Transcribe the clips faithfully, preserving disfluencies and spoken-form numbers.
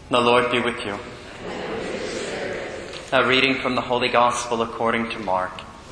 The Lord be with you. A reading from the Holy Gospel according to Mark.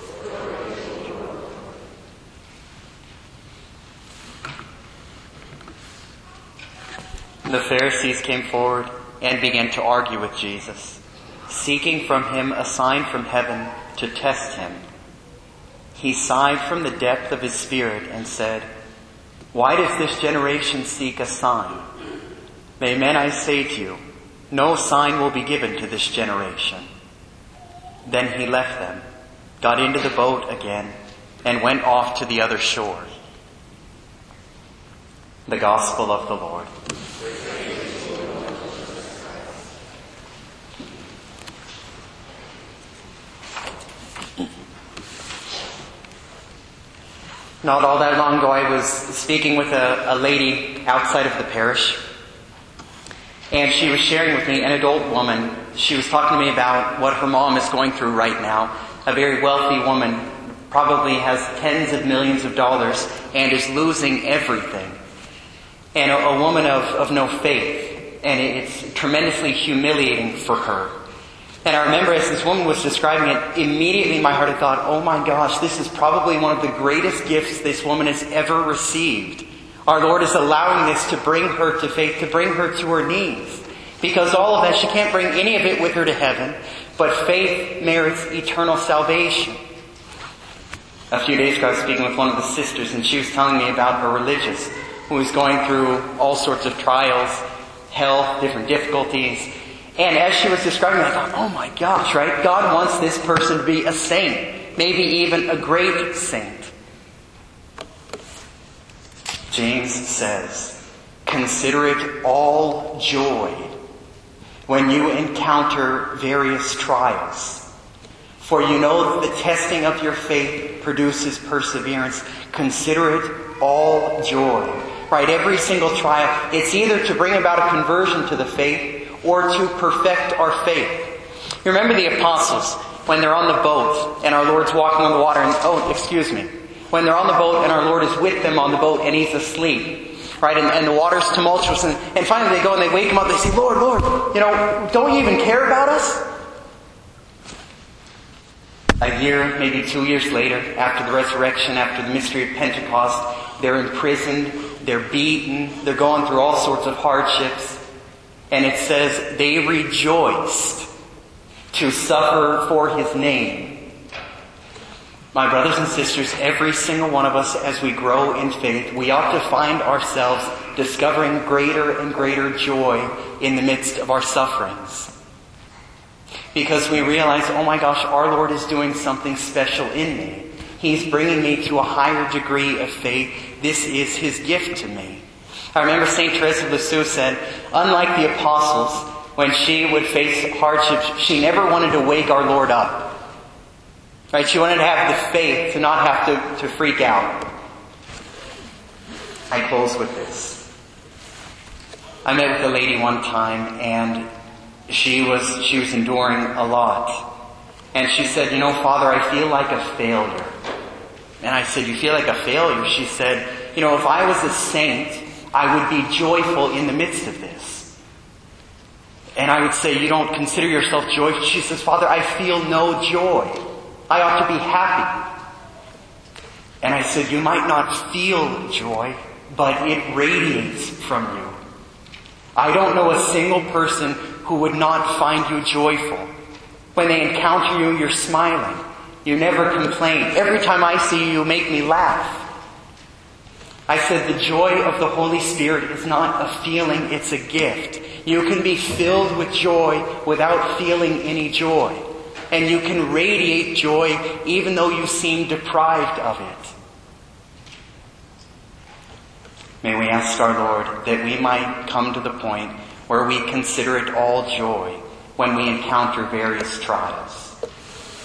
The Pharisees came forward and began to argue with Jesus, seeking from him a sign from heaven to test him. He sighed from the depth of his spirit and said, "Why does this generation seek a sign? Amen, I say to you, no sign will be given to this generation." Then he left them, got into the boat again, and went off to the other shore. The Gospel of the Lord. Not all that long ago, I was speaking with a, a lady outside of the parish, and she was sharing with me, an adult woman. She was talking to me about what her mom is going through right now. A very wealthy woman, probably has tens of millions of dollars, and is losing everything. And a, a woman of, of no faith, and it's tremendously humiliating for her. And I remember as this woman was describing it, immediately in my heart I thought, oh my gosh, this is probably one of the greatest gifts this woman has ever received. Our Lord is allowing this to bring her to faith, to bring her to her knees. Because all of that, she can't bring any of it with her to heaven, but faith merits eternal salvation. A few days ago I was speaking with one of the sisters, and she was telling me about her religious, who was going through all sorts of trials, health, different difficulties. And as she was describing it, I thought, oh my gosh, right? God wants this person to be a saint, maybe even a great saint. James says, "Consider it all joy when you encounter various trials. For you know that the testing of your faith produces perseverance." Consider it all joy. Right? Every single trial, it's either to bring about a conversion to the faith or to perfect our faith. You remember the apostles when they're on the boat and our Lord's walking on the water and, oh, excuse me, when they're on the boat and our Lord is with them on the boat and he's asleep, right? And, and the water's tumultuous, and, and finally they go and they wake him up. They say, "Lord, Lord, you know, don't you even care about us?" A year, maybe two years later, after the resurrection, after the mystery of Pentecost, they're imprisoned, they're beaten, they're going through all sorts of hardships. And it says, they rejoiced to suffer for His name. My brothers and sisters, every single one of us, as we grow in faith, we ought to find ourselves discovering greater and greater joy in the midst of our sufferings. Because we realize, oh my gosh, our Lord is doing something special in me. He's bringing me to a higher degree of faith. This is His gift to me. I remember Saint Teresa of Lisieux said, unlike the apostles, when she would face hardships, she never wanted to wake our Lord up. Right? She wanted to have the faith to not have to, to freak out. I close with this. I met with a lady one time, and she was she was enduring a lot. And she said, "You know, Father, I feel like a failure." And I said, "You feel like a failure?" She said, "You know, if I was a saint, I would be joyful in the midst of this." And I would say, "You don't consider yourself joyful?" She says, "Father, I feel no joy. I ought to be happy." And I said, "You might not feel joy, but it radiates from you. I don't know a single person who would not find you joyful. When they encounter you, you're smiling. You never complain. Every time I see you, you make me laugh." I said, the joy of the Holy Spirit is not a feeling, it's a gift. You can be filled with joy without feeling any joy. And you can radiate joy even though you seem deprived of it. May we ask our Lord that we might come to the point where we consider it all joy when we encounter various trials.